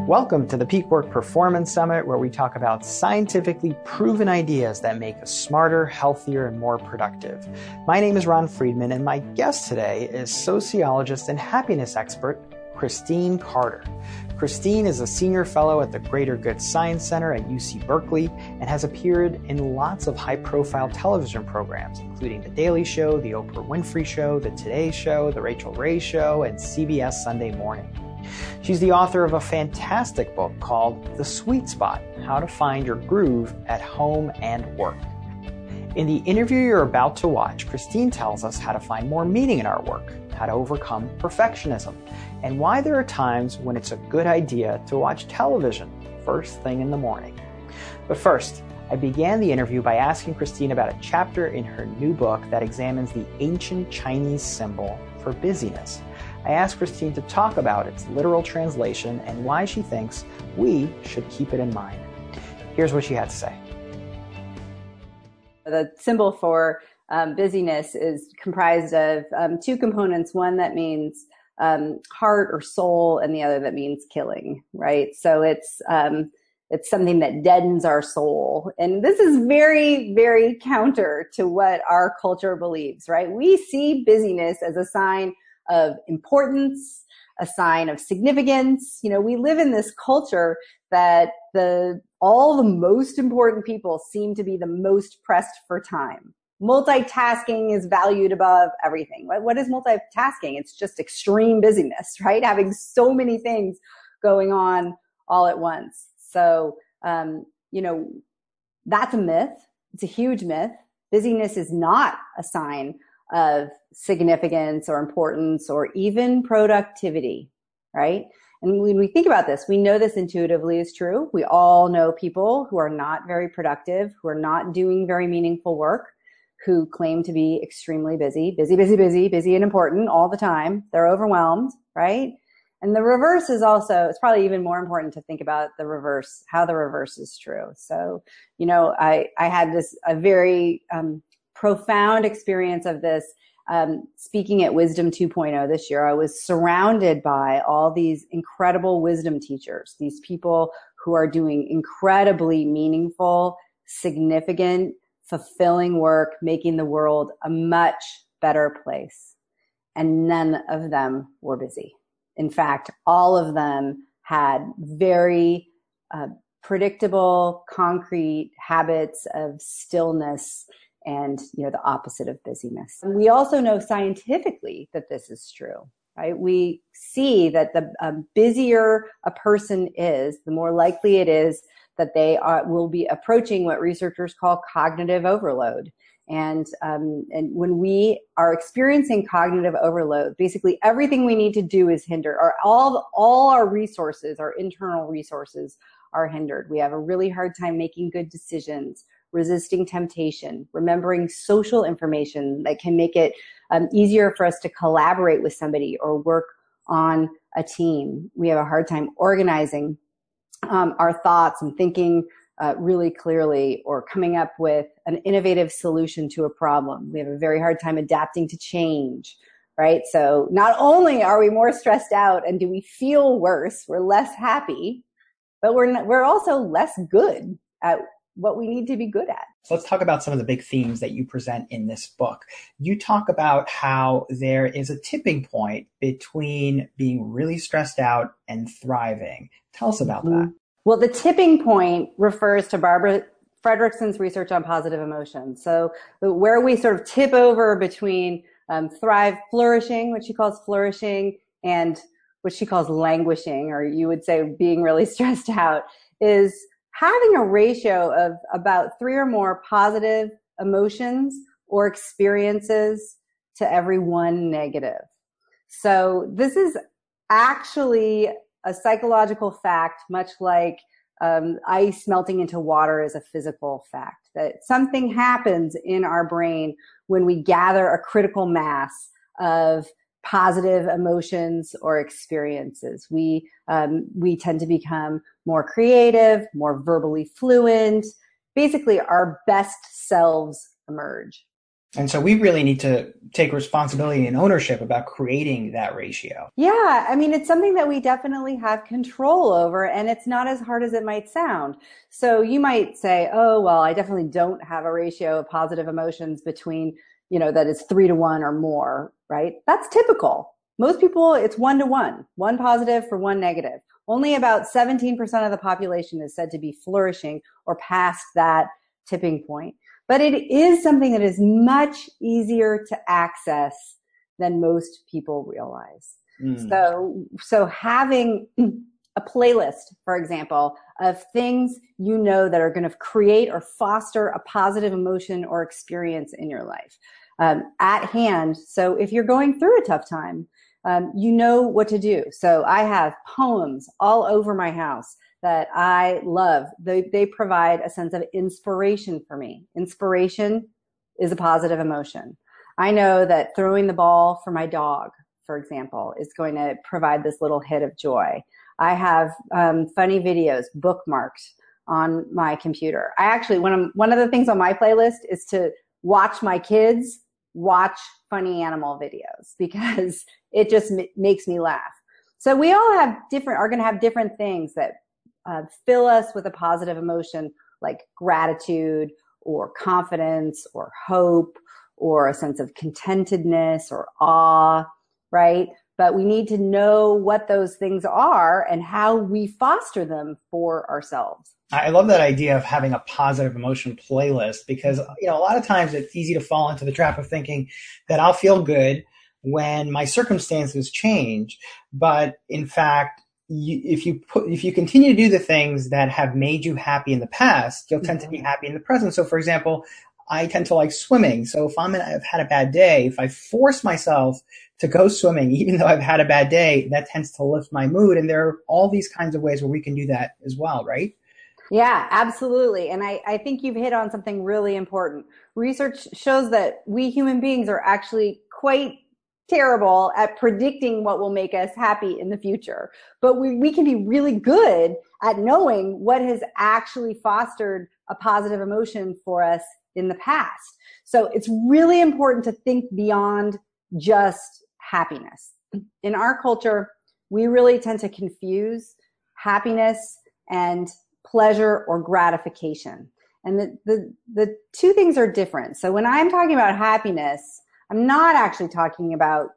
Welcome to the Peak Work Performance Summit, where we talk about scientifically proven ideas that make us smarter, healthier, and more productive. My name is Ron Friedman, and my guest today is sociologist and happiness expert, Christine Carter. Christine is a senior fellow at the Greater Good Science Center at UC Berkeley and has appeared in lots of high-profile television programs, including The Daily Show, The Oprah Winfrey Show, The Today Show, The Rachel Ray Show, and CBS Sunday Morning. She's the author of a fantastic book called The Sweet Spot: How to Find Your Groove at Home and Work. In the interview you're about to watch, Christine tells us how to find more meaning in our work, how to overcome perfectionism, and why there are times when it's a good idea to watch television first thing in the morning. But first, I began the interview by asking Christine about a chapter in her new book that examines the ancient Chinese symbol for busyness. I asked Christine to talk about its literal translation and why she thinks we should keep it in mind. Here's what she had to say. The symbol for busyness is comprised of two components, one that means heart or soul, and the other that means killing, right? So it's something that deadens our soul. And this is very, very counter to what our culture believes, right? We see busyness as a sign of importance, a sign of significance. You know, we live in this culture that all the most important people seem to be the most pressed for time. Multitasking is valued above everything. What is multitasking? It's just extreme busyness, right? Having so many things going on all at once. So, that's a myth. It's a huge myth. Busyness is not a sign of significance or importance or even productivity, right? And when we think about this, we know this intuitively is true. We all know people who are not very productive, who are not doing very meaningful work, who claim to be extremely busy and important all the time. They're overwhelmed, right? And the reverse is also, it's probably even more important to think about the reverse, how the reverse is true. So, I had a very profound experience of this speaking at Wisdom 2.0 this year. I was surrounded by all these incredible wisdom teachers, these people who are doing incredibly meaningful, significant, fulfilling work, making the world a much better place. And none of them were busy. In fact, all of them had very predictable, concrete habits of stillness and, the opposite of busyness. And we also know scientifically that this is true, right? We see that the busier a person is, the more likely it is that they will be approaching what researchers call cognitive overload. And when we are experiencing cognitive overload, basically everything we need to do is hindered, or all our resources, our internal resources are hindered. We have a really hard time making good decisions, resisting temptation, remembering social information that can make it easier for us to collaborate with somebody or work on a team. We have a hard time organizing our thoughts and thinking really clearly or coming up with an innovative solution to a problem. We have a very hard time adapting to change, right? So not only are we more stressed out and do we feel worse, we're less happy, but we're also less good at what we need to be good at. So let's talk about some of the big themes that you present in this book. You talk about how there is a tipping point between being really stressed out and thriving. Tell us about that. Well, the tipping point refers to Barbara Fredrickson's research on positive emotions. So where we sort of tip over between flourishing, what she calls flourishing, and what she calls languishing, or you would say being really stressed out, is having a ratio of about 3 or more positive emotions or experiences to every 1 negative. So this is actually a psychological fact, much like ice melting into water is a physical fact, that something happens in our brain when we gather a critical mass of positive emotions or experiences. We tend to become more creative, more verbally fluent. Basically, our best selves emerge. And so we really need to take responsibility and ownership about creating that ratio. Yeah, I mean, it's something that we definitely have control over, and it's not as hard as it might sound. So you might say, oh, well, I definitely don't have a ratio of positive emotions between, that is 3 to 1 or more, right? That's typical. Most people, it's 1 to 1, one positive for one negative. Only about 17% of the population is said to be flourishing or past that tipping point. But it is something that is much easier to access than most people realize. So having a playlist, for example, of things that are going to create or foster a positive emotion or experience in your life at hand. So if you're going through a tough time, you know what to do. So I have poems all over my house that I love. They provide a sense of inspiration for me. Inspiration is a positive emotion. I know that throwing the ball for my dog, for example, is going to provide this little hit of joy. I have funny videos bookmarked on my computer. I actually, one of the things on my playlist is to watch my kids watch funny animal videos because it just makes me laugh. So we all are going to have different things that fill us with a positive emotion like gratitude or confidence or hope or a sense of contentedness or awe, right? But we need to know what those things are and how we foster them for ourselves. I love that idea of having a positive emotion playlist because, a lot of times it's easy to fall into the trap of thinking that I'll feel good when my circumstances change. But in fact, if you continue to do the things that have made you happy in the past, you'll tend to be happy in the present. So for example, I tend to like swimming. So if I've had a bad day, if I force myself to go swimming, even though I've had a bad day, that tends to lift my mood. And there are all these kinds of ways where we can do that as well, right? Yeah, absolutely. And I think you've hit on something really important. Research shows that we human beings are actually quite terrible at predicting what will make us happy in the future. But we can be really good at knowing what has actually fostered a positive emotion for us in the past. So it's really important to think beyond just happiness. In our culture, we really tend to confuse happiness and pleasure or gratification. And the two things are different. So when I'm talking about happiness, I'm not actually talking about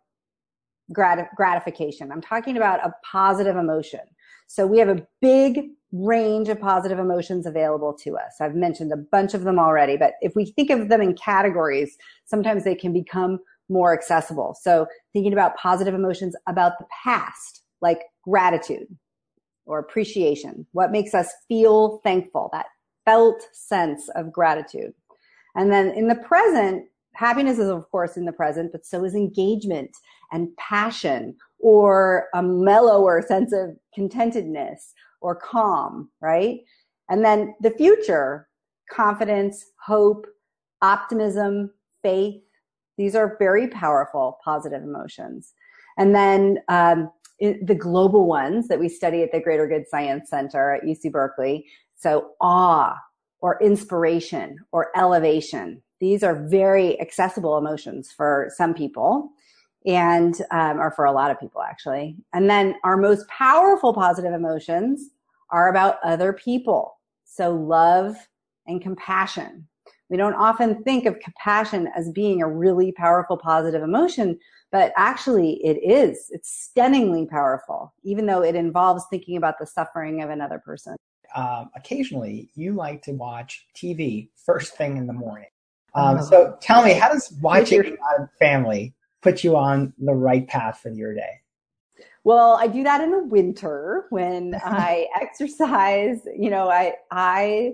gratification. I'm talking about a positive emotion. So we have a big range of positive emotions available to us. I've mentioned a bunch of them already, but if we think of them in categories, sometimes they can become more accessible. So thinking about positive emotions about the past, like gratitude or appreciation, what makes us feel thankful, that felt sense of gratitude. And then in the present, happiness is of course in the present, but so is engagement and passion or a mellower sense of contentedness or calm, right? And then the future, confidence, hope, optimism, faith, these are very powerful positive emotions. And then the global ones that we study at the Greater Good Science Center at UC Berkeley, so awe or inspiration or elevation. These are very accessible emotions for some people and or for a lot of people actually. And then our most powerful positive emotions are about other people. So love and compassion. We don't often think of compassion as being a really powerful positive emotion, but actually it is. It's stunningly powerful, even though it involves thinking about the suffering of another person. Occasionally, you like to watch TV first thing in the morning. So tell me, how does watching family put you on the right path for your day? Well, I do that in the winter when I exercise. I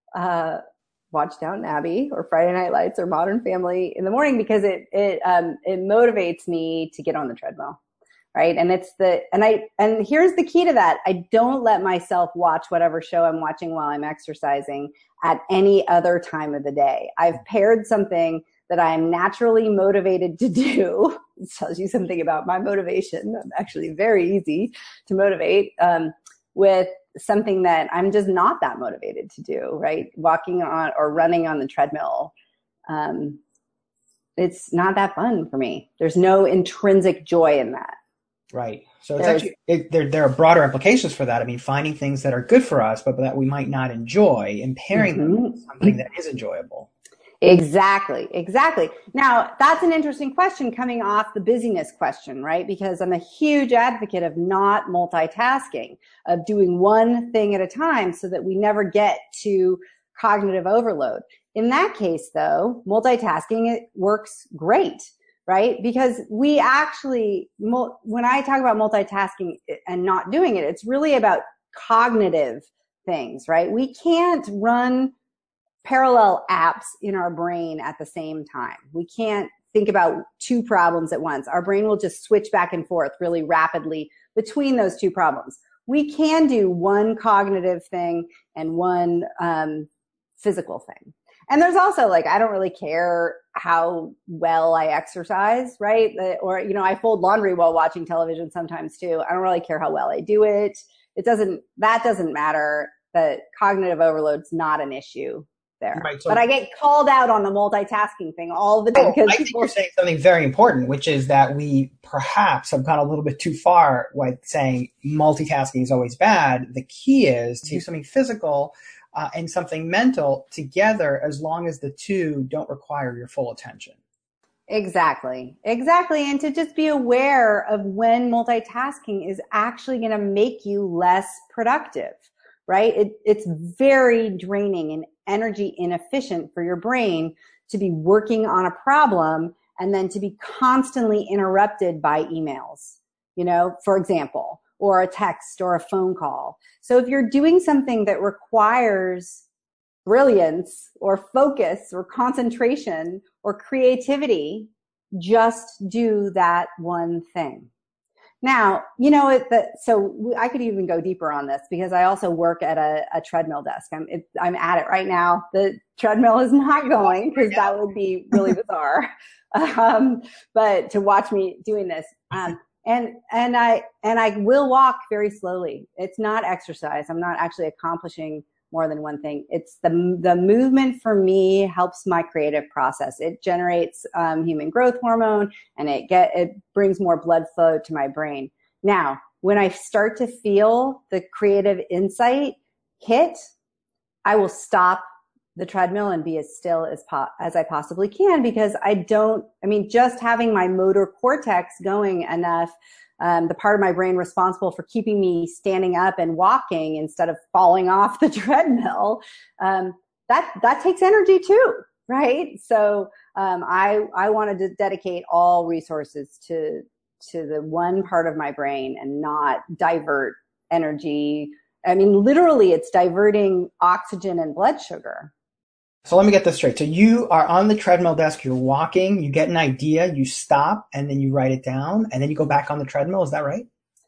watch Downton Abbey or Friday Night Lights or Modern Family in the morning because it motivates me to get on the treadmill, right? And and here's the key to that: I don't let myself watch whatever show I'm watching while I'm exercising at any other time of the day. I've paired something that I am naturally motivated to do. It tells you something about my motivation. I'm actually very easy to motivate with something that I'm just not that motivated to do, right? Walking on or running on the treadmill it's not that fun for me. There's no intrinsic joy in that. Right. So it's actually, there are broader implications for that. I mean, finding things that are good for us, but that we might not enjoy, and pairing them with something that is enjoyable. Exactly. Now, that's an interesting question coming off the busyness question, right? Because I'm a huge advocate of not multitasking, of doing one thing at a time so that we never get to cognitive overload. In that case, though, multitasking, it works great, right? Because we actually, when I talk about multitasking and not doing it, it's really about cognitive things, right? We can't run parallel apps in our brain at the same time. We can't think about two problems at once. Our brain will just switch back and forth really rapidly between those two problems. We can do one cognitive thing and one physical thing. And there's also like, I don't really care how well I exercise, right? Or, I fold laundry while watching television sometimes too. I don't really care how well I do it. That doesn't matter. That cognitive overload's not an issue there. Right, but I get called out on the multitasking thing all the time. I think you're saying something very important, which is that we perhaps have gone a little bit too far with saying multitasking is always bad. The key is to do something physical and something mental together, as long as the two don't require your full attention. Exactly. And to just be aware of when multitasking is actually going to make you less productive, right? It's very draining and energy inefficient for your brain to be working on a problem and then to be constantly interrupted by emails, for example, or a text or a phone call. So if you're doing something that requires brilliance or focus or concentration or creativity, just do that one thing. Now, so I could even go deeper on this because I also work at a treadmill desk. I'm at it right now. The treadmill is not going because that would be really bizarre. But to watch me doing this, and I will walk very slowly. It's not exercise. I'm not actually accomplishing more than one thing. It's the movement for me helps my creative process. It generates human growth hormone, and it brings more blood flow to my brain. Now, when I start to feel the creative insight hit, I will stop the treadmill and be as still as I possibly can, because just having my motor cortex going enough, the part of my brain responsible for keeping me standing up and walking instead of falling off the treadmill, that takes energy too, right? So I wanted to dedicate all resources to the one part of my brain and not divert energy. Literally, it's diverting oxygen and blood sugar. So let me get this straight. So you are on the treadmill desk, you're walking, you get an idea, you stop, and then you write it down, and then you go back on the treadmill. Is that right?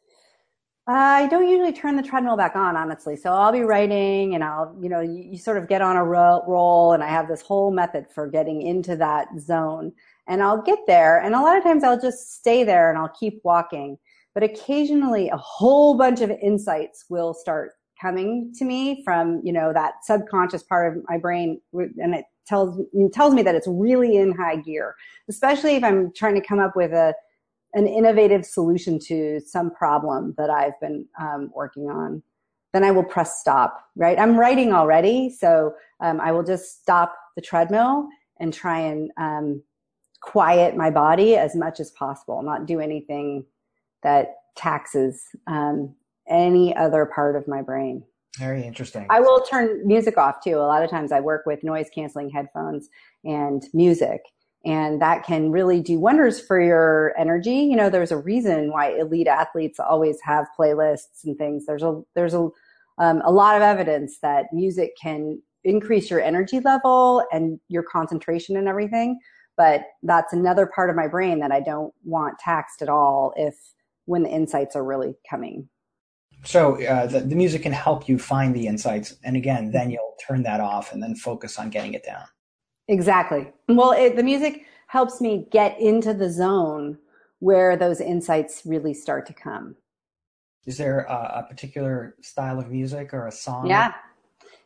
I don't usually turn the treadmill back on, honestly. So I'll be writing, and you sort of get on a roll, and I have this whole method for getting into that zone. And I'll get there, and a lot of times I'll just stay there and I'll keep walking. But occasionally a whole bunch of insights will start coming to me from, that subconscious part of my brain, and it tells me that it's really in high gear, especially if I'm trying to come up with an innovative solution to some problem that I've been working on. Then I will press stop, right? I'm writing already, so I will just stop the treadmill and try and quiet my body as much as possible, not do anything that taxes any other part of my brain. Very interesting. I will turn music off too. A lot of times I work with noise canceling headphones and music, and that can really do wonders for your energy. There's a reason why elite athletes always have playlists and things. There's a lot of evidence that music can increase your energy level and your concentration and everything. But that's another part of my brain that I don't want taxed at all when the insights are really coming. So the music can help you find the insights. And again, then you'll turn that off and then focus on getting it down. Exactly. Well, the music helps me get into the zone where those insights really start to come. Is there a particular style of music or a song? Yeah.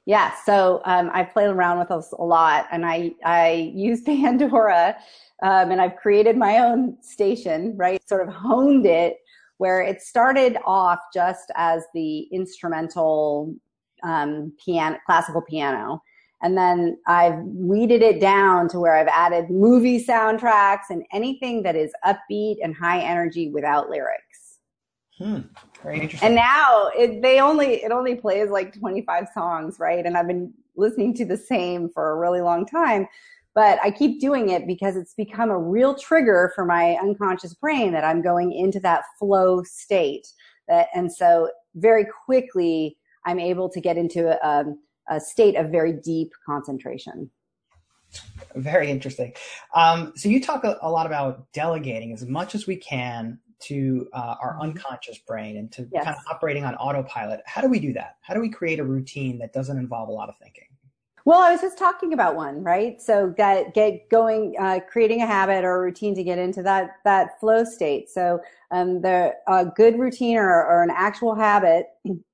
Yeah, so I've played around with this a lot, and I use Pandora, and I've created my own station, right? Sort of honed it where it started off just as the instrumental piano, classical piano, and then I've weeded it down to where I've added movie soundtracks and anything that is upbeat and high energy without lyrics. Very interesting. And now it only plays like 25 songs, right? And I've been listening to the same for a really long time, but I keep doing it because it's become a real trigger for my unconscious brain that I'm going into that flow state. And so very quickly I'm able to get into a state of very deep concentration. Very interesting. So you talk a lot about delegating as much as we can to our unconscious brain and to kind of operating on autopilot. How do we do that? How do we create a routine that doesn't involve a lot of thinking? Well, I was just talking about one, right? So get going, creating a habit or a routine to get into that flow state. So the good routine or an actual habit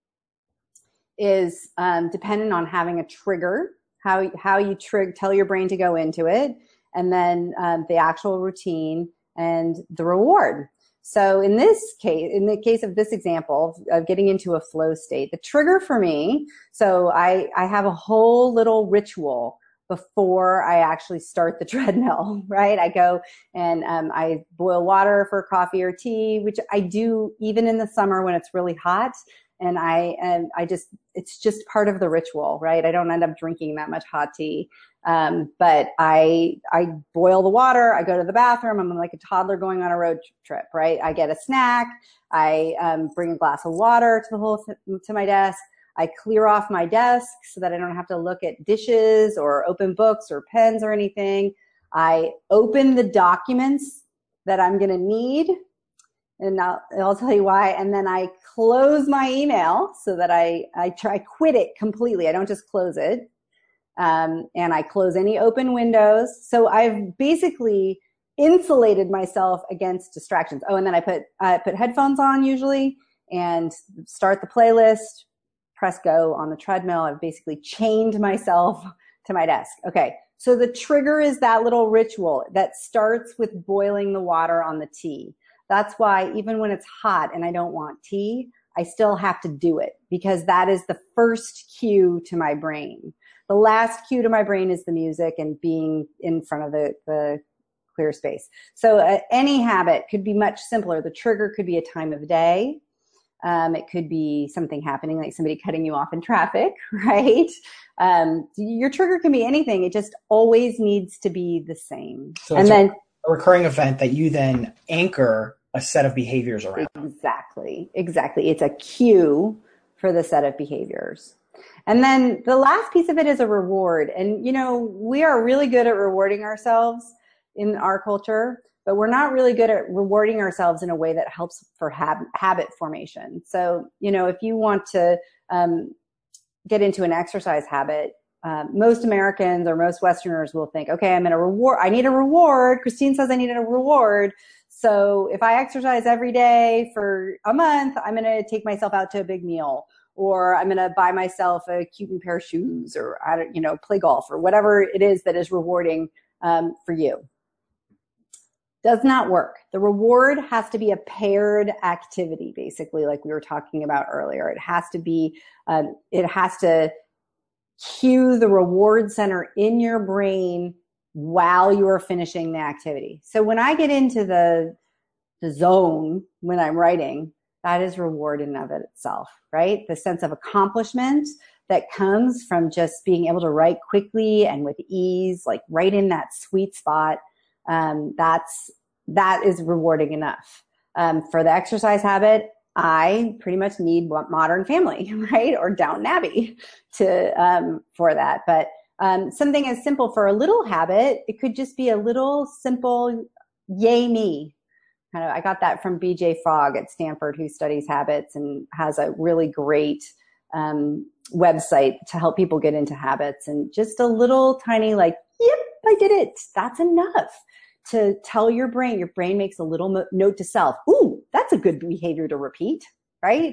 is dependent on having a trigger, how you tell your brain to go into it, and then the actual routine and the reward. So in the case of this example of getting into a flow state, the trigger for me, so I have a whole little ritual before I actually start the treadmill, right? I go and I boil water for coffee or tea, which I do even in the summer when it's really hot. And it's just part of the ritual, right? I don't end up drinking that much hot tea. But I boil the water. I go to the bathroom. I'm like a toddler going on a road trip, right? I get a snack. I bring a glass of water to my desk. I clear off my desk so that I don't have to look at dishes or open books or pens or anything. I open the documents that I'm going to need. And I'll tell you why. And then I close my email so that I quit it completely. I don't just close it. And I close any open windows. So I've basically insulated myself against distractions. Oh, and then I put headphones on usually and start the playlist, press go on the treadmill. I've basically chained myself to my desk. Okay. So the trigger is that little ritual that starts with boiling the water on the tea. That's why even when it's hot and I don't want tea, I still have to do it because that is the first cue to my brain. The last cue to my brain is the music and being in front of the clear space. So any habit could be much simpler. The trigger could be a time of day. It could be something happening like somebody cutting you off in traffic, right? Your trigger can be anything. It just always needs to be the same. So and then a recurring event that you then anchor a set of behaviors around. Exactly. It's a cue for the set of behaviors. And then the last piece of it is a reward. And, we are really good at rewarding ourselves in our culture, but we're not really good at rewarding ourselves in a way that helps for habit formation. So, if you want to get into an exercise habit, most Americans or most Westerners will think, okay, I need a reward. Christine says I need a reward. So if I exercise every day for a month, I'm going to take myself out to a big meal, or I'm going to buy myself a cute new pair of shoes, or play golf, or whatever it is that is rewarding for you. Does not work. The reward has to be a paired activity, basically, like we were talking about earlier. It has to cue the reward center in your brain while you are finishing the activity. So when I get into the zone when I'm writing, that is reward in and of itself, right? The sense of accomplishment that comes from just being able to write quickly and with ease, like right in that sweet spot. That is rewarding enough. For the exercise habit, I pretty much need Modern Family, right? Or Downton Abbey for that. But something as simple for a little habit, it could just be a little simple, yay me. I got that from BJ Fogg at Stanford, who studies habits and has a really great website to help people get into habits. And just a little tiny yep, I did it. That's enough to tell your brain. Your brain makes a little note to self. Ooh, that's a good behavior to repeat, right?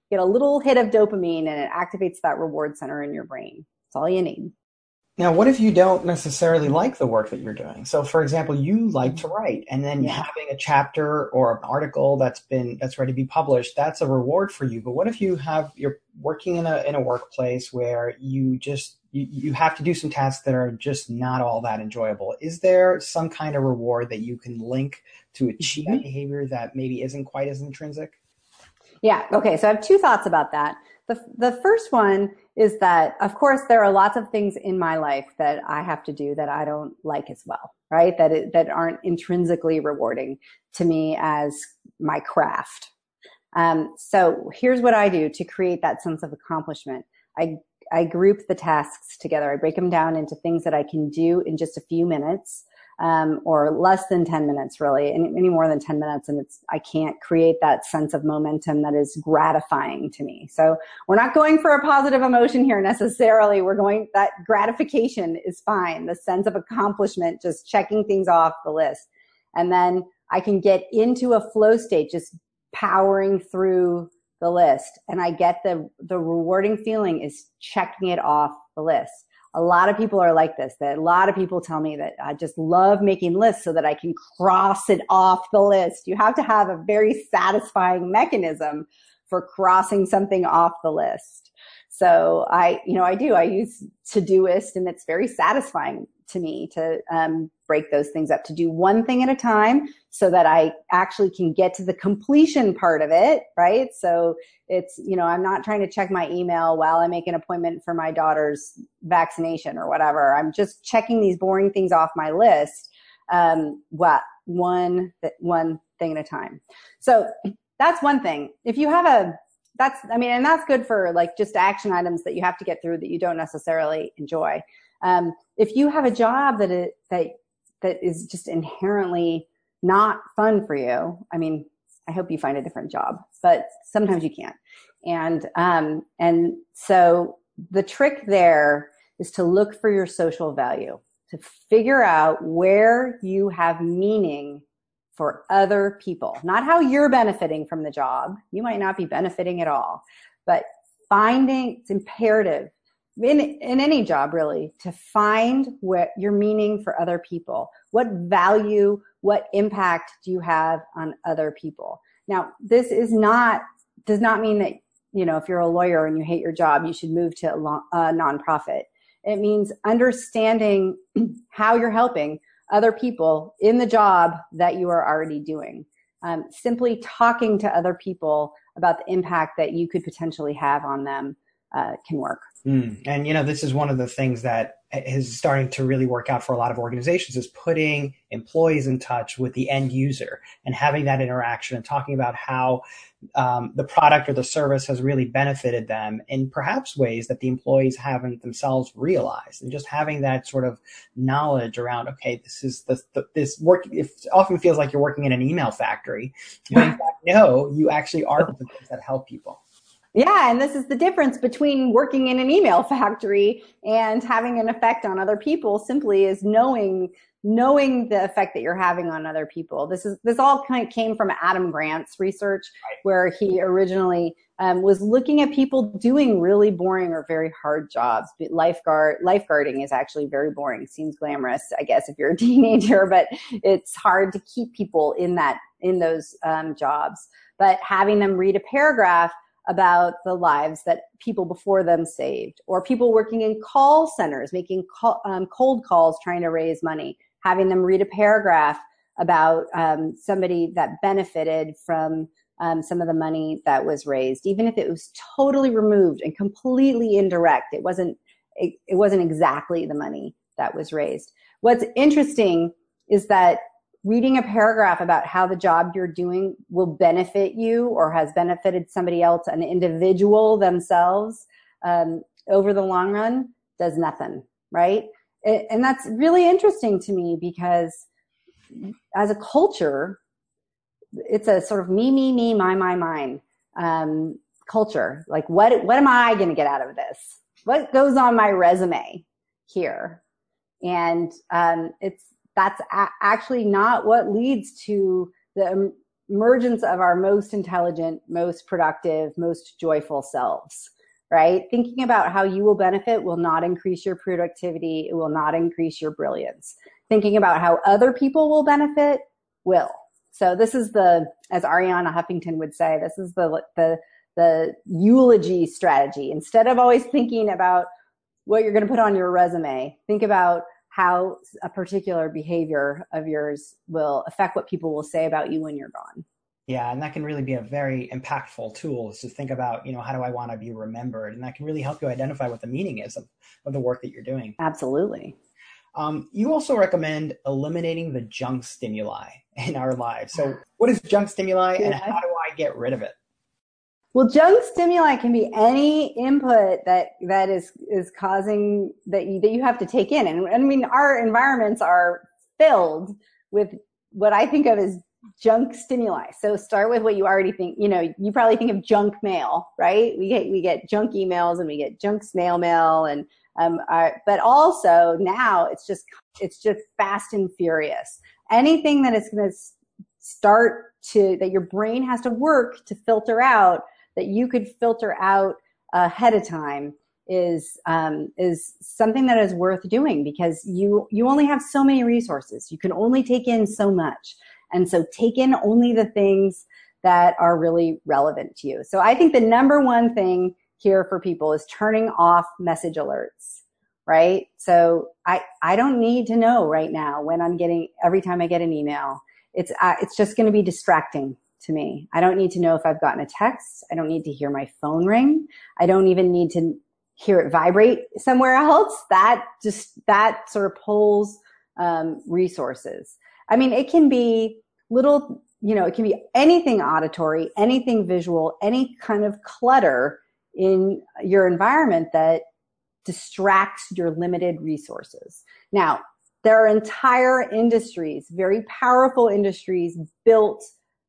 get a little hit of dopamine and it activates that reward center in your brain. That's all you need. Now, what if you don't necessarily like the work that you're doing? So, for example, you like to write, and then having a chapter or an article that's ready to be published, that's a reward for you. But what if you're working in a workplace where you have to do some tasks that are just not all that enjoyable? Is there some kind of reward that you can link to achieve that behavior that maybe isn't quite as intrinsic? Yeah. Okay. So I have two thoughts about that. The first one is that, of course, there are lots of things in my life that I have to do that I don't like as well, right? That aren't intrinsically rewarding to me as my craft. So here's what I do to create that sense of accomplishment. I group the tasks together. I break them down into things that I can do in just a few minutes, or less than 10 minutes, really, any more than 10 minutes. And I can't create that sense of momentum that is gratifying to me. So we're not going for a positive emotion here necessarily. That gratification is fine. The sense of accomplishment, just checking things off the list. And then I can get into a flow state, just powering through the list. And I get the rewarding feeling is checking it off the list. A lot of people are like this. That a lot of people tell me that I just love making lists so that I can cross it off the list. You have to have a very satisfying mechanism for crossing something off the list. So I use Todoist, and it's very satisfying to me to break those things up, to do one thing at a time so that I actually can get to the completion part of it, right? So it's, I'm not trying to check my email while I make an appointment for my daughter's vaccination or whatever. I'm just checking these boring things off my list, one thing at a time. So that's one thing. If you have and that's good for like just action items that you have to get through that you don't necessarily enjoy. If you have a job that is just inherently not fun for you, I hope you find a different job, but sometimes you can't. And so the trick there is to look for your social value, to figure out where you have meaning for other people, not how you're benefiting from the job. You might not be benefiting at all, but it's imperative in any job really to find what your meaning for other people. What value, what impact do you have on other people? Now, this does not mean that, if you're a lawyer and you hate your job, you should move to a nonprofit. It means understanding how you're helping other people in the job that you are already doing. Simply talking to other people about the impact that you could potentially have on them can work. And, this is one of the things that is starting to really work out for a lot of organizations, is putting employees in touch with the end user and having that interaction and talking about how the product or the service has really benefited them in perhaps ways that the employees haven't themselves realized, and just having that sort of knowledge around, okay, this work. It often feels like you're working in an email factory, but in fact, no, you actually are the things that help people. Yeah, and this is the difference between working in an email factory and having an effect on other people. Simply is knowing the effect that you're having on other people. This all kind of came from Adam Grant's research, where he originally was looking at people doing really boring or very hard jobs. Lifeguarding is actually very boring. Seems glamorous, I guess, if you're a teenager, but it's hard to keep people in those jobs. But having them read a paragraph about the lives that people before them saved, or people working in call centers, making cold calls, trying to raise money, having them read a paragraph about somebody that benefited from some of the money that was raised, even if it was totally removed and completely indirect. It wasn't exactly the money that was raised. What's interesting is that reading a paragraph about how the job you're doing will benefit you or has benefited somebody else, an individual themselves, over the long run does nothing, right? And that's really interesting to me, because as a culture, it's a sort of me, mine culture. Like, what am I going to get out of this? What goes on my resume here? And that's actually not what leads to the emergence of our most intelligent, most productive, most joyful selves, right? Thinking about how you will benefit will not increase your productivity. It will not increase your brilliance. Thinking about how other people will benefit will. So this is as Arianna Huffington would say, this is the eulogy strategy. Instead of always thinking about what you're going to put on your resume, think about how a particular behavior of yours will affect what people will say about you when you're gone. Yeah, and that can really be a very impactful tool, is to think about, how do I want to be remembered? And that can really help you identify what the meaning is of the work that you're doing. Absolutely. You also recommend eliminating the junk stimuli in our lives. So what is junk stimuli and how do I get rid of it? Well, junk stimuli can be any input that is causing that you have to take in. And I mean, our environments are filled with what I think of as junk stimuli. So start with what you already think. You probably think of junk mail, right? We get junk emails and we get junk snail mail, and but also now it's just fast and furious. Anything that is going to that your brain has to work to filter out, that you could filter out ahead of time, is something that is worth doing, because you only have so many resources. You can only take in so much. And so take in only the things that are really relevant to you. So I think the number one thing here for people is turning off message alerts, right? So I don't need to know right now every time I get an email. It's just going to be distracting to me. I don't need to know if I've gotten a text. I don't need to hear my phone ring. I don't even need to hear it vibrate somewhere else. That sort of pulls resources. I mean, it can be it can be anything auditory, anything visual, any kind of clutter in your environment that distracts your limited resources. Now, there are entire industries, very powerful industries, built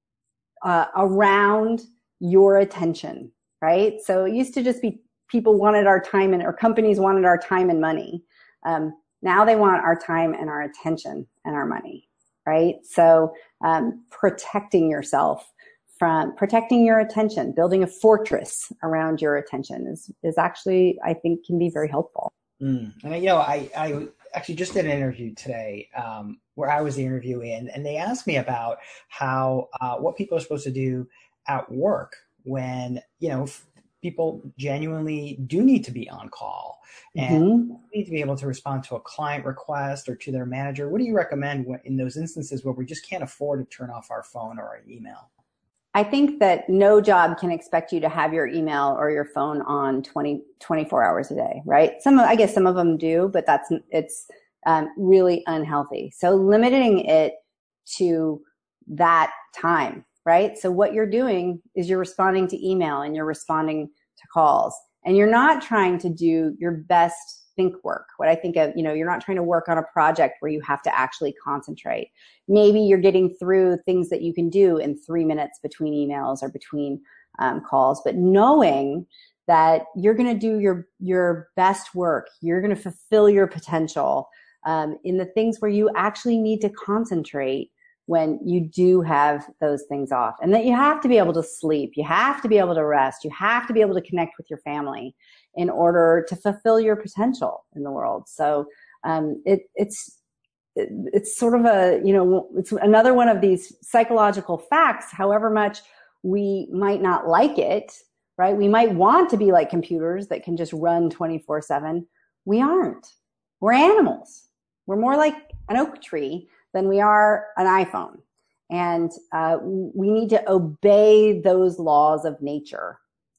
around your attention, right? So it used to just be people wanted our time or companies wanted our time and money. Now they want our time and our attention and our money, right? So protecting your attention, building a fortress around your attention is actually, I think, can be very helpful. And I actually just did an interview today where I was the interviewee, and they asked me about how what people are supposed to do at work when people genuinely do need to be on call and need to be able to respond to a client request or to their manager. What do you recommend in those instances where we just can't afford to turn off our phone or our email? I think that no job can expect you to have your email or your phone on 24 hours a day, right? I guess some of them do, but it's really unhealthy. So limiting it to that time, right? So what you're doing is you're responding to email and you're responding to calls, and you're not trying to do your best think work. What I think of, you're not trying to work on a project where you have to actually concentrate. Maybe you're getting through things that you can do in 3 minutes between emails or between calls, but knowing that you're going to do your best work, you're going to fulfill your potential in the things where you actually need to concentrate when you do have those things off. And that you have to be able to sleep, you have to be able to rest, you have to be able to connect with your family in order to fulfill your potential in the world. So it's sort of it's another one of these psychological facts. However much we might not like it, right? We might want to be like computers that can just run 24/7. We aren't. We're animals. We're more like an oak tree than we are an iPhone. And we need to obey those laws of nature.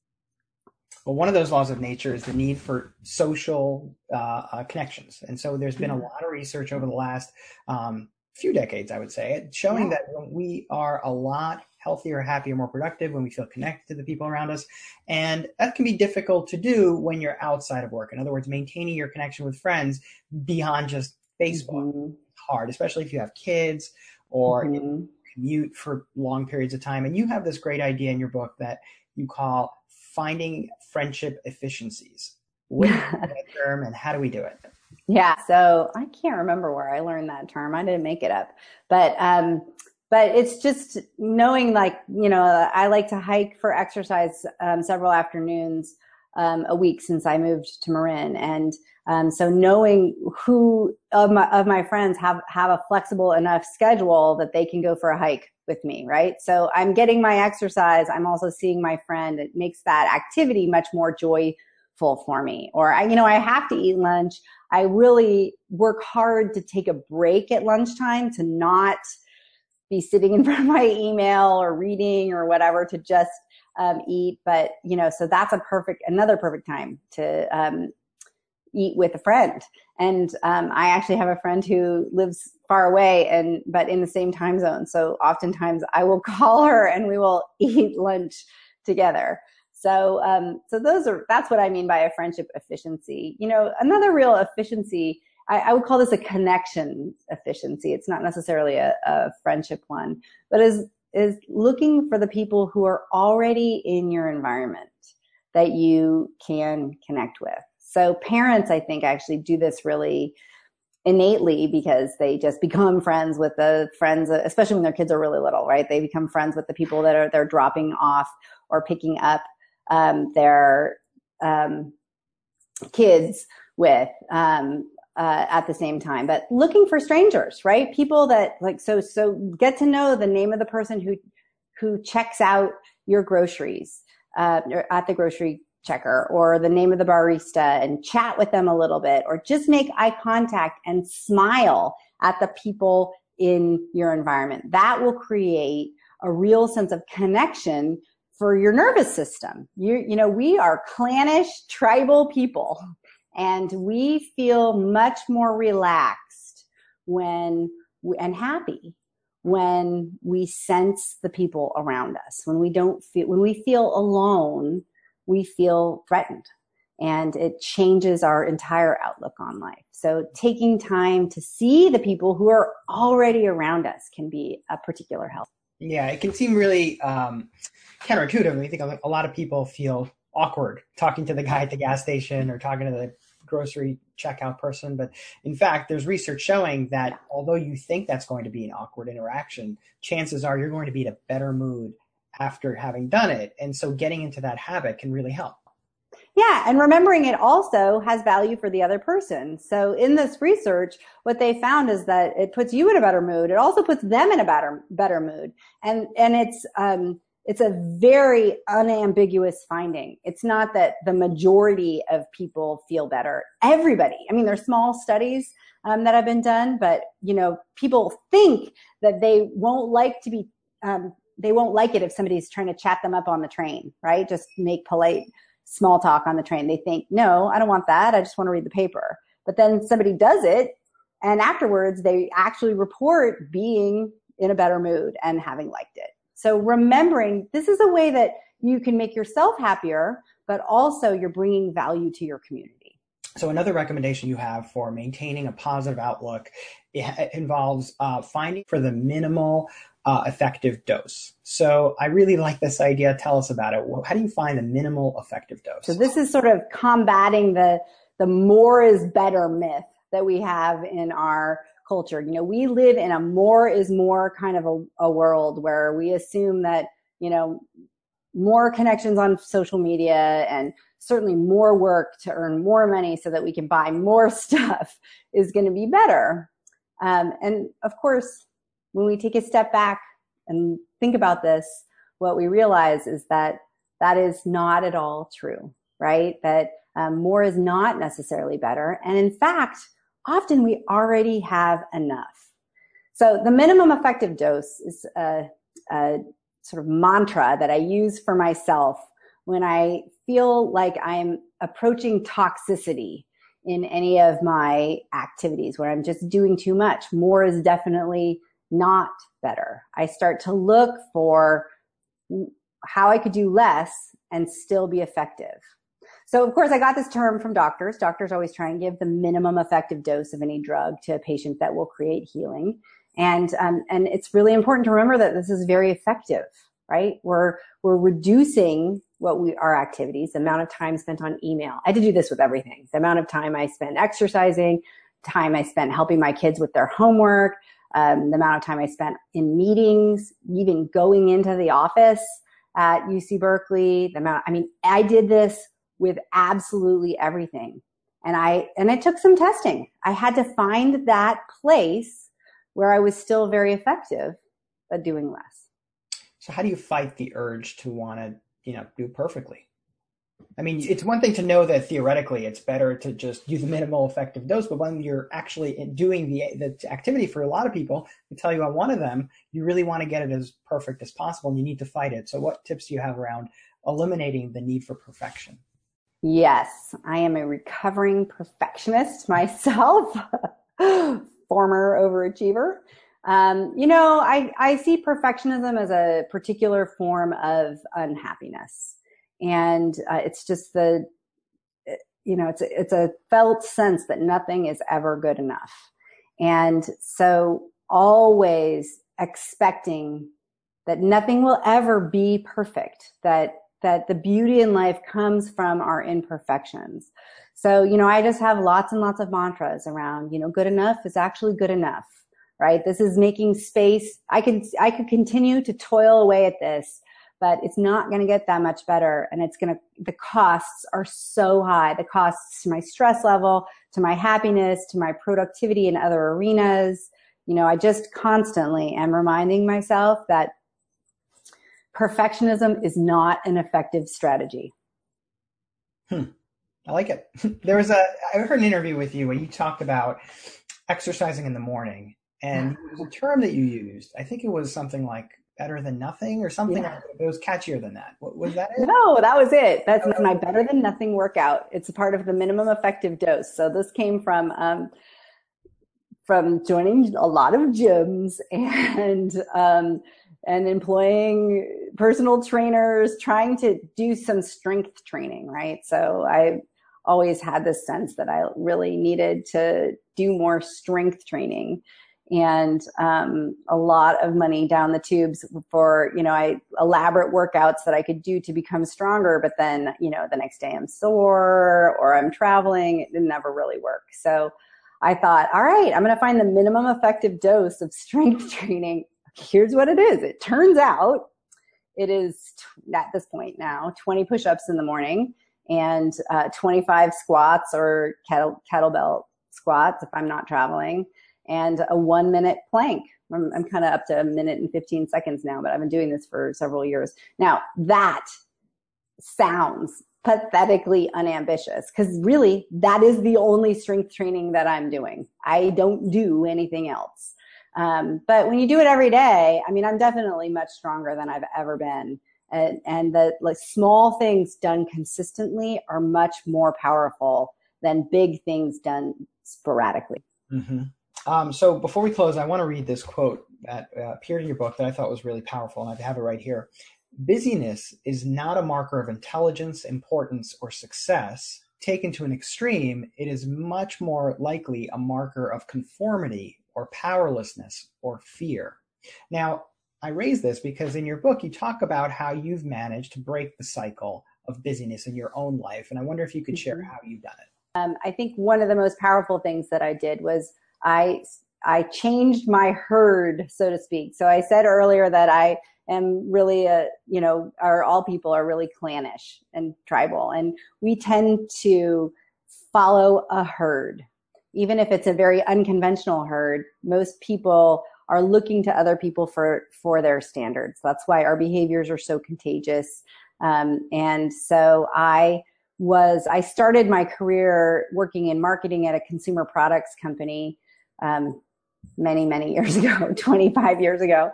Well, one of those laws of nature is the need for social connections. And so there's been a lot of research over the last few decades, I would say, showing that when we are a lot healthier, happier, more productive, when we feel connected to the people around us. And that can be difficult to do when you're outside of work. In other words, maintaining your connection with friends beyond just Facebook. Hard, especially if you have kids or commute for long periods of time. And you have this great idea in your book that you call finding friendship efficiencies. What is that term and how do we do it? Yeah, so I can't remember where I learned that term. I didn't make it up. But but it's just knowing, like, I like to hike for exercise several afternoons a week since I moved to Marin. And so knowing who of my friends have a flexible enough schedule that they can go for a hike with me, right? So I'm getting my exercise. I'm also seeing my friend. It makes that activity much more joyful for me. Or I have to eat lunch. I really work hard to take a break at lunchtime, to not be sitting in front of my email or reading or whatever, to just eat. But, so that's another perfect time to eat with a friend. And I actually have a friend who lives far away but in the same time zone. So oftentimes I will call her and we will eat lunch together. So that's what I mean by a friendship efficiency. Another real efficiency, I would call this a connection efficiency. It's not necessarily a friendship one, but is looking for the people who are already in your environment that you can connect with. So parents, I think, actually do this really innately, because they just become friends with the friends, especially when their kids are really little, right? They become friends with the people that they're dropping off or picking up their kids with at the same time. But looking for strangers, right? People that so get to know the name of the person who checks out your groceries at the grocery checker, or the name of the barista, and chat with them a little bit, or just make eye contact and smile at the people in your environment. That will create a real sense of connection for your nervous system. We are clannish, tribal people, and we feel much more relaxed and happy when we sense the people around us. When we feel alone, we feel threatened, and it changes our entire outlook on life. So taking time to see the people who are already around us can be a particular help. Yeah, it can seem really counterintuitive. I think a lot of people feel awkward talking to the guy at the gas station or talking to the grocery checkout person. But in fact, there's research showing that although you think that's going to be an awkward interaction, chances are you're going to be in a better mood after having done it. And so getting into that habit can really help. Yeah, and remembering it also has value for the other person. So in this research, what they found is that it puts you in a better mood. It also puts them in a better mood. And it's a very unambiguous finding. It's not that the majority of people feel better. Everybody. I mean, there's small studies that have been done, but people think that they won't like it if somebody's trying to chat them up on the train, right? Just make polite small talk on the train. They think, no, I don't want that. I just want to read the paper. But then somebody does it, and afterwards they actually report being in a better mood and having liked it. So remembering this is a way that you can make yourself happier, but also you're bringing value to your community. So another recommendation you have for maintaining a positive outlook, it involves finding for the minimal effective dose. So I really like this idea. Tell us about it. How do you find the minimal effective dose? So this is sort of combating the more is better myth that we have in our culture. We live in a more is more kind of a world where we assume that, more connections on social media and certainly more work to earn more money so that we can buy more stuff is going to be better. And of course, when we take a step back and think about this, what we realize is that is not at all true, right? That more is not necessarily better. And in fact, often we already have enough. So the minimum effective dose is a sort of mantra that I use for myself when I feel like I'm approaching toxicity in any of my activities, where I'm just doing too much. More is definitely not better. I start to look for how I could do less and still be effective. So of course I got this term from doctors. Doctors always try and give the minimum effective dose of any drug to a patient that will create healing. And it's really important to remember that this is very effective, right? We're reducing our activities, the amount of time spent on email. I had to do this with everything. The amount of time I spent exercising, time I spent helping my kids with their homework, the amount of time I spent in meetings, even going into the office at UC Berkeley, I did this with absolutely everything. And it took some testing. I had to find that place where I was still very effective, but doing less. So how do you fight the urge to want to, do perfectly? I mean, it's one thing to know that theoretically it's better to just use a minimal effective dose, but when you're actually doing the activity, for a lot of people, they tell you on one of them, you really want to get it as perfect as possible and you need to fight it. So what tips do you have around eliminating the need for perfection? Yes, I am a recovering perfectionist myself, former overachiever. I see perfectionism as a particular form of unhappiness. And it's just it's a felt sense that nothing is ever good enough. And so always expecting that nothing will ever be perfect, that the beauty in life comes from our imperfections. So, I just have lots and lots of mantras around, good enough is actually good enough, right? This is making space. I could continue to toil away at this, but it's not going to get that much better. And the costs are so high. The costs to my stress level, to my happiness, to my productivity in other arenas. I just constantly am reminding myself that perfectionism is not an effective strategy. I like it. I heard an interview with you where you talked about exercising in the morning, and it was a term that you used. I think it was something like better than nothing or something. Yeah. It was catchier than that. Was that it? No, that was it. That's my better than nothing workout. It's a part of the minimum effective dose. So this came from joining a lot of gyms and employing personal trainers, trying to do some strength training, right? So I always had this sense that I really needed to do more strength training, and a lot of money down the tubes for, elaborate workouts that I could do to become stronger. But then, the next day I'm sore or I'm traveling. It never really work. So I thought, all right, I'm going to find the minimum effective dose of strength training. Here's what it is. It turns out it is, at this point now, 20 push-ups in the morning and 25 squats or kettlebell squats if I'm not traveling, and a 1-minute plank. I'm kind of up to 1 minute and 15 seconds now, but I've been doing this for several years. Now, that sounds pathetically unambitious because really that is the only strength training that I'm doing. I don't do anything else. But when you do it every day, I'm definitely much stronger than I've ever been. And the small things done consistently are much more powerful than big things done sporadically. Mm-hmm. So before we close, I want to read this quote that appeared in your book that I thought was really powerful, and I have it right here. Busyness is not a marker of intelligence, importance, or success. Taken to an extreme, it is much more likely a marker of conformity or powerlessness or fear. Now, I raise this because in your book, you talk about how you've managed to break the cycle of busyness in your own life. And I wonder if you could share how you've done it. I think one of the most powerful things that I did was I changed my herd, so to speak. So I said earlier that I am really all people are really clannish and tribal. And we tend to follow a herd. Even if it's a very unconventional herd, most people are looking to other people for their standards. That's why our behaviors are so contagious. And so I started my career working in marketing at a consumer products company many, many years ago, 25 years ago.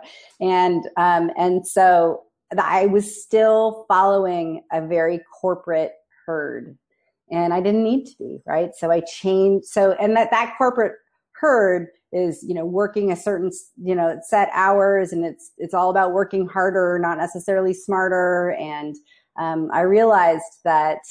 And so I was still following a very corporate herd. And I didn't need to be, right? So I changed. And that corporate herd is, working a certain, set hours, and it's all about working harder, not necessarily smarter. And I realized that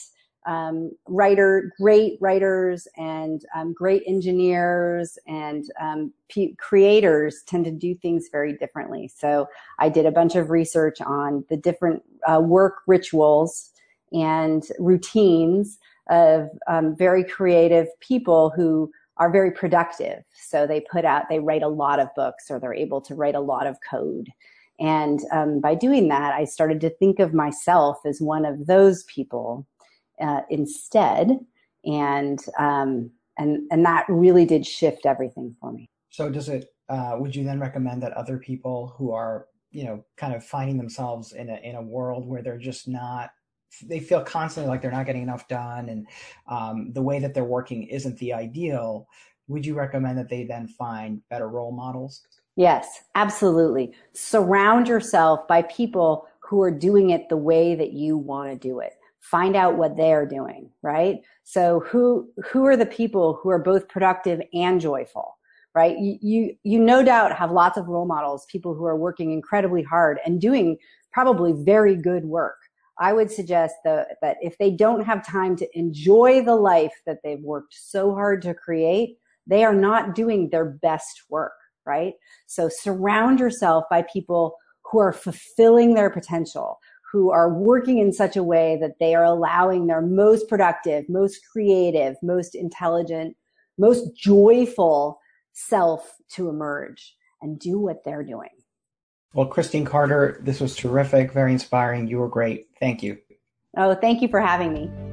great writers and great engineers and creators tend to do things very differently. So I did a bunch of research on the different work rituals and routines of very creative people who are very productive. So they write a lot of books, or they're able to write a lot of code. And by doing that, I started to think of myself as one of those people instead. And that really did shift everything for me. So would you then recommend that other people who are, kind of finding themselves in a world where they're just not, they feel constantly like they're not getting enough done, and the way that they're working isn't the ideal, would you recommend that they then find better role models? Yes, absolutely. Surround yourself by people who are doing it the way that you want to do it. Find out what they're doing, right? So who are the people who are both productive and joyful, right? You no doubt have lots of role models, people who are working incredibly hard and doing probably very good work. I would suggest that if they don't have time to enjoy the life that they've worked so hard to create, they are not doing their best work, right? So surround yourself by people who are fulfilling their potential, who are working in such a way that they are allowing their most productive, most creative, most intelligent, most joyful self to emerge and do what they're doing. Well, Christine Carter, this was terrific, very inspiring. You were great. Thank you. Oh, thank you for having me.